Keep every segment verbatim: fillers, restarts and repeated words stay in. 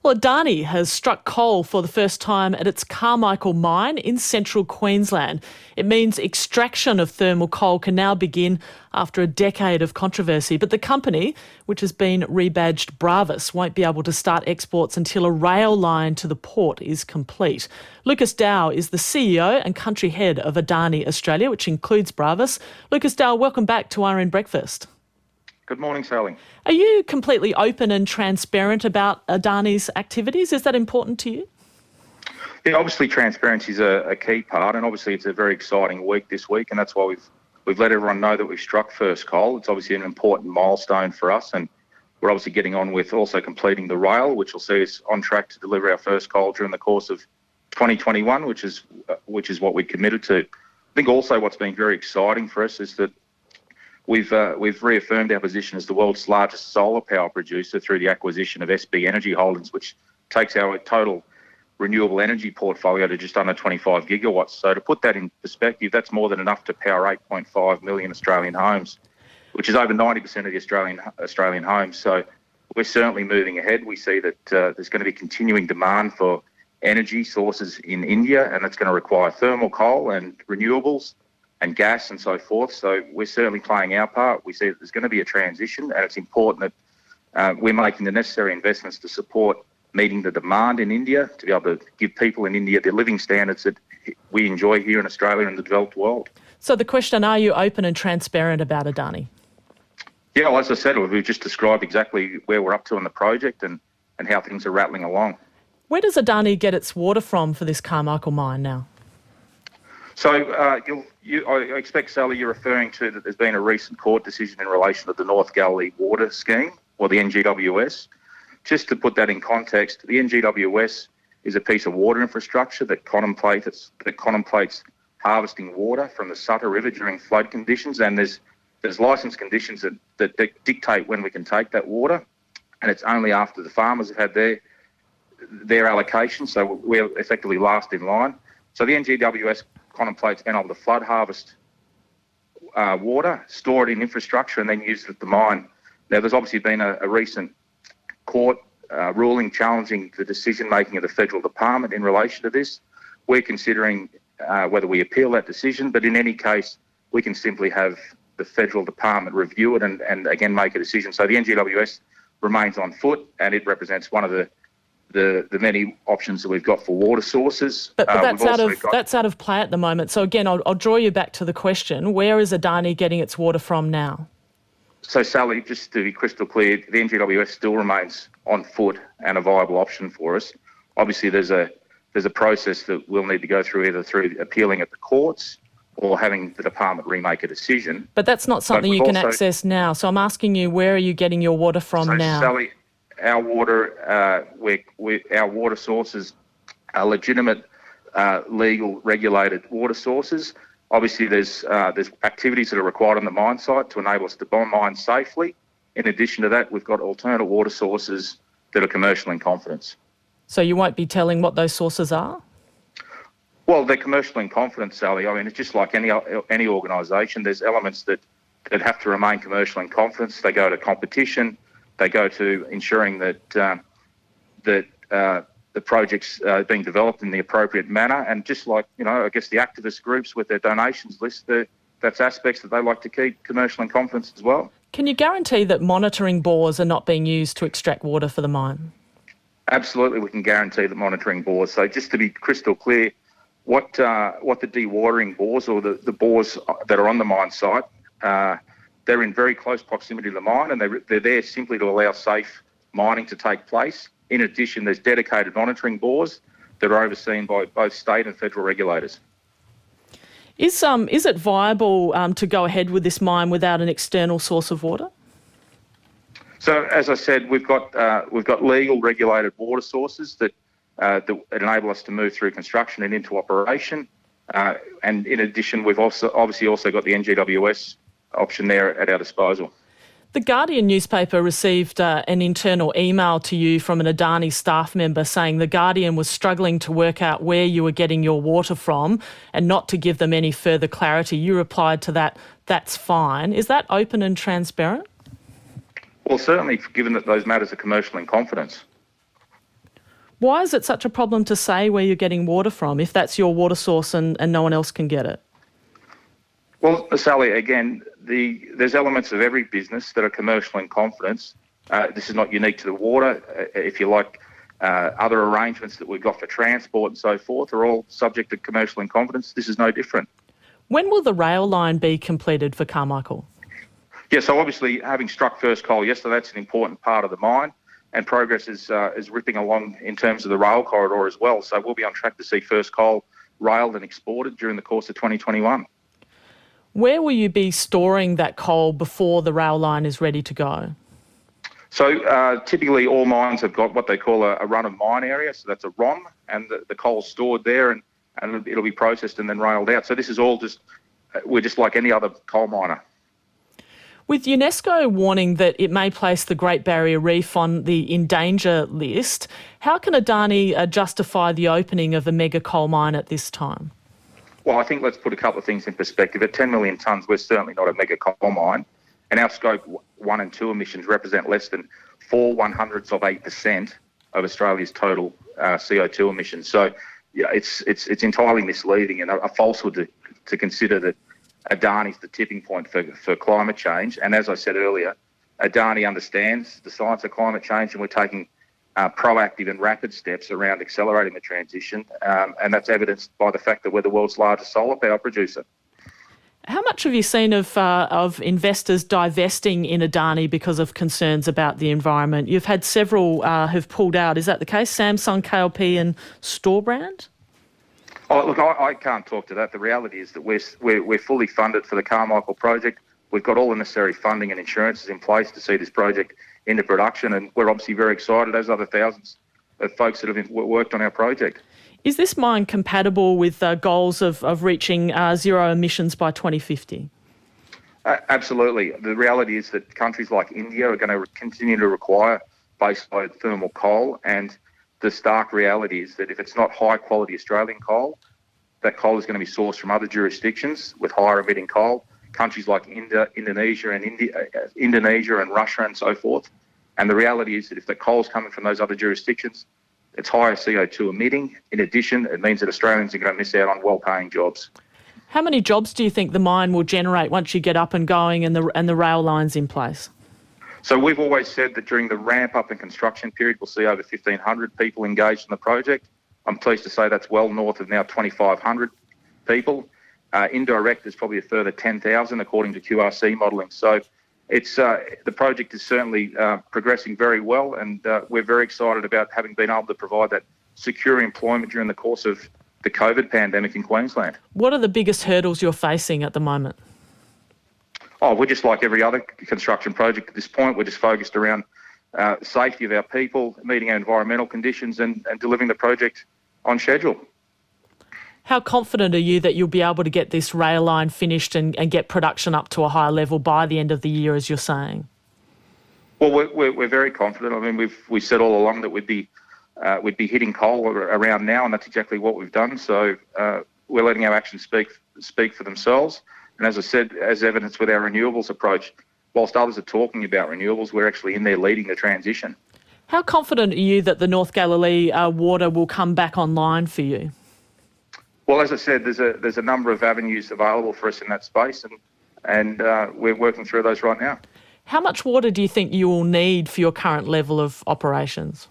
Well, Adani has struck coal for the first time at its Carmichael mine in central Queensland. It means extraction of thermal coal can now begin after a decade of controversy. But the company, which has been rebadged Bravus, won't be able to start exports until a rail line to the port is complete. Lucas Dow is the C E O and country head of Adani Australia, which includes Bravus. Lucas Dow, welcome back to R N Breakfast. Good morning, Sally. Are you completely open and transparent about Adani's activities? Is that important to you? Yeah, obviously transparency is a, a key part, and obviously it's a very exciting week this week, and that's why we've we've let everyone know that we've struck first coal. It's obviously an important milestone for us, and we're obviously getting on with also completing the rail, which will see us on track to deliver our first coal during the course of twenty twenty-one, which is uh, which is what we committed to. I think also what's been very exciting for us is that We've uh, we've reaffirmed our position as the world's largest solar power producer through the acquisition of S B Energy Holdings, which takes our total renewable energy portfolio to just under twenty-five gigawatts. So to put that in perspective, that's more than enough to power eight point five million Australian homes, which is over ninety percent of the Australian Australian homes. So we're certainly moving ahead. We see that uh, there's going to be continuing demand for energy sources in India, and it's going to require thermal coal and renewables and gas and so forth. So we're certainly playing our part. We see that there's going to be a transition, and it's important that uh, we're making the necessary investments to support meeting the demand in India, to be able to give people in India the living standards that we enjoy here in Australia and the developed world. So the question, are you open and transparent about Adani? Yeah, well, as I said, we've just described exactly where we're up to on the project and, and how things are rattling along. Where does Adani get its water from for this Carmichael mine now? So uh, you'll, you, I expect, Sally, you're referring to that there's been a recent court decision in relation to the North Galilee Water Scheme, or the N G W S. Just to put that in context, the N G W S is a piece of water infrastructure that contemplates that contemplates harvesting water from the Sutter River during flood conditions, and there's there's licence conditions that, that, that dictate when we can take that water, and it's only after the farmers have had their their allocation, so we're effectively last in line. So the N G W S contemplates being able to flood harvest uh, water, store it in infrastructure, and then use it at the mine. Now, there's obviously been a, a recent court uh, ruling challenging the decision-making of the federal department in relation to this. We're considering uh, whether we appeal that decision, but in any case, we can simply have the federal department review it and, and again, make a decision. So the N G W S remains on foot, and it represents one of the The, the many options that we've got for water sources. But, but that's, uh, out of, got... that's out of play at the moment. So again, I'll, I'll draw you back to the question, where is Adani getting its water from now? So Sally, just to be crystal clear, the N G W S still remains on foot and a viable option for us. Obviously there's a there's a process that we'll need to go through, either through appealing at the courts or having the department remake a decision. But that's not something you can also... access now. So I'm asking you, where are you getting your water from so now? Sally, Our water, uh, we we our water sources are legitimate, uh, legal, regulated water sources. Obviously, there's uh, there's activities that are required on the mine site to enable us to mine safely. In addition to that, we've got alternate water sources that are commercial in confidence. So you won't be telling what those sources are? Well, they're commercial in confidence, Sally. I mean, it's just like any any organisation. There's elements that, that have to remain commercial in confidence. They go to competition. They go to ensuring that uh, that uh, the project's uh, being developed in the appropriate manner. And just like, you know, I guess the activist groups with their donations list, that's aspects that they like to keep commercial in confidence as well. Can you guarantee that monitoring bores are not being used to extract water for the mine? Absolutely, we can guarantee the monitoring bores. So just to be crystal clear, what uh, what the dewatering bores, or the, the bores that are on the mine site, uh, they're in very close proximity to the mine, and they're, they're there simply to allow safe mining to take place. In addition, there's dedicated monitoring bores that are overseen by both state and federal regulators. Is um is it viable um, to go ahead with this mine without an external source of water? So, as I said, we've got uh, we've got legal, regulated water sources that uh, that enable us to move through construction and into operation. Uh, and in addition, we've also obviously also got the N G W S option there at our disposal. The Guardian newspaper received uh, an internal email to you from an Adani staff member saying the Guardian was struggling to work out where you were getting your water from and not to give them any further clarity. You replied to that, that's fine. Is that open and transparent? Well, certainly, given that those matters are commercial in confidence. Why is it such a problem to say where you're getting water from if that's your water source and, and no one else can get it? Well, Sally, again, the, there's elements of every business that are commercial in confidence. Uh, this is not unique to the water. Uh, if you like, uh, other arrangements that we've got for transport and so forth are all subject to commercial in confidence. This is no different. When will the rail line be completed for Carmichael? Yeah, so obviously having struck first coal yesterday, that's an important part of the mine, and progress is uh, is ripping along in terms of the rail corridor as well. So we'll be on track to see first coal railed and exported during the course of twenty twenty-one. Where will you be storing that coal before the rail line is ready to go? So uh, typically all mines have got what they call a, a run-of-mine area, so that's a R O M, and the, the coal's stored there and, and it'll be processed and then railed out. So this is all just, we're just like any other coal miner. With UNESCO warning that it may place the Great Barrier Reef on the in danger list, how can Adani uh, justify the opening of a mega coal mine at this time? Well, I think let's put a couple of things in perspective. At ten million tonnes, we're certainly not a mega coal mine, and our scope one and two emissions represent less than four one hundredths of eight percent of Australia's total uh, C O two emissions. So, yeah, it's it's it's entirely misleading and a, a falsehood to, to consider that Adani is the tipping point for, for climate change. And as I said earlier, Adani understands the science of climate change, and we're taking uh, proactive and rapid steps around accelerating the transition. Um, and that's evidenced by the fact that we're the world's largest solar power producer. How much have you seen of uh, of investors divesting in Adani because of concerns about the environment? You've had several uh, who've pulled out. Is that the case? Samsung, K L P and Storebrand? Oh, look, I, I can't talk to that. The reality is that we're, we're we're fully funded for the Carmichael project. We've got all the necessary funding and insurances in place to see this project into production, and we're obviously very excited, as other thousands of folks that have worked on our project. Is this mine compatible with uh, goals of, of reaching uh, zero emissions by twenty fifty? Uh, absolutely. The reality is that countries like India are going to continue to require baseload thermal coal, and the stark reality is that if it's not high-quality Australian coal, that coal is going to be sourced from other jurisdictions with higher emitting coal, countries like India, Indonesia and India, uh, Indonesia and Russia and so forth. And the reality is that if the coal's coming from those other jurisdictions, it's higher C O two emitting. In addition, it means that Australians are going to miss out on well-paying jobs. How many jobs do you think the mine will generate once you get up and going and the and the rail line's in place? So we've always said that during the ramp-up and construction period, we'll see over fifteen hundred people engaged in the project. I'm pleased to say that's well north of now twenty-five hundred people. Uh, indirect is probably a further ten thousand according to Q R C modelling. So it's uh, the project is certainly uh, progressing very well, and uh, we're very excited about having been able to provide that secure employment during the course of the COVID pandemic in Queensland. What are the biggest hurdles you're facing at the moment? Oh, we're just like every other construction project at this point. We're just focused around uh, safety of our people, meeting our environmental conditions and, and delivering the project on schedule. How confident are you that you'll be able to get this rail line finished and, and get production up to a higher level by the end of the year, as you're saying? Well, we're, we're, we're very confident. I mean, we've we said all along that we'd be uh, we'd be hitting coal around now, and that's exactly what we've done. So uh, we're letting our actions speak speak for themselves. And as I said, as evidenced with our renewables approach, whilst others are talking about renewables, we're actually in there leading the transition. How confident are you that the North Galilee uh, water will come back online for you? Well, as I said, there's a there's a number of avenues available for us in that space, and and uh, we're working through those right now. How much water do you think you will need for your current level of operations?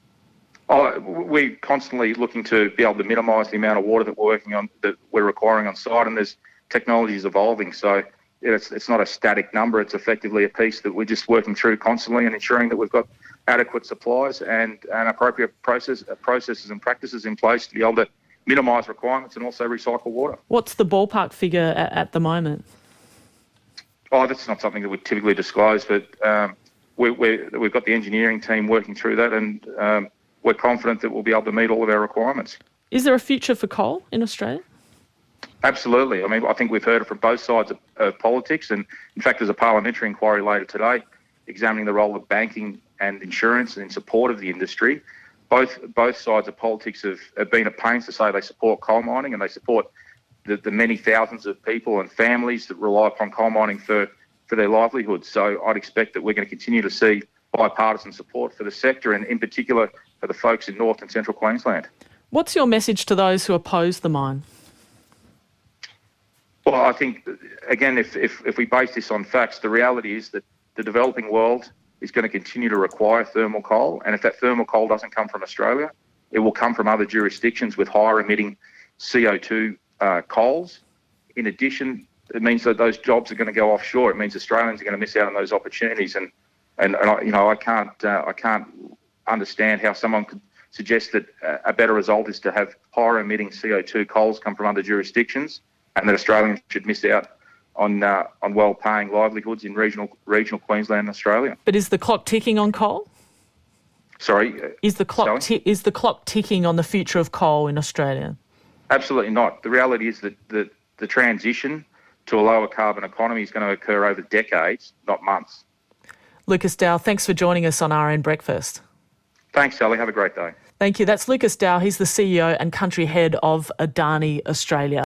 Oh, we're constantly looking to be able to minimise the amount of water that we're working on, that we're requiring on site, and there's technology is evolving. So it's it's not a static number. It's effectively a piece that we're just working through constantly and ensuring that we've got adequate supplies and, and appropriate process, processes and practices in place to be able to minimise requirements and also recycle water. What's the ballpark figure at, at the moment? Oh, that's not something that we typically disclose, but um, we, we're, we've got the engineering team working through that, and um, we're confident that we'll be able to meet all of our requirements. Is there a future for coal in Australia? Absolutely. I mean, I think we've heard it from both sides of, of politics, and in fact there's a parliamentary inquiry later today examining the role of banking and insurance in support of the industry. Both both sides of politics have, have been at pains to say they support coal mining and they support the, the many thousands of people and families that rely upon coal mining for, for their livelihoods. So I'd expect that we're going to continue to see bipartisan support for the sector and in particular for the folks in North and Central Queensland. What's your message to those who oppose the mine? Well, I think, again, if, if, if we base this on facts, the reality is that the developing world is going to continue to require thermal coal, and if that thermal coal doesn't come from Australia, it will come from other jurisdictions with higher emitting C O two uh, coals. In addition, it means that those jobs are going to go offshore. It means Australians are going to miss out on those opportunities, and and, and I, you know I can't uh, I can't understand how someone could suggest that a better result is to have higher emitting C O two coals come from other jurisdictions, and that Australians should miss out on uh, on well-paying livelihoods in regional regional Queensland and Australia. But is the clock ticking on coal? Sorry? Is the clock t- is the clock ticking on the future of coal in Australia? Absolutely not. The reality is that the, the transition to a lower carbon economy is going to occur over decades, not months. Lucas Dow, thanks for joining us on R N Breakfast. Thanks, Sally. Have a great day. Thank you. That's Lucas Dow. He's the C E O and country head of Adani Australia.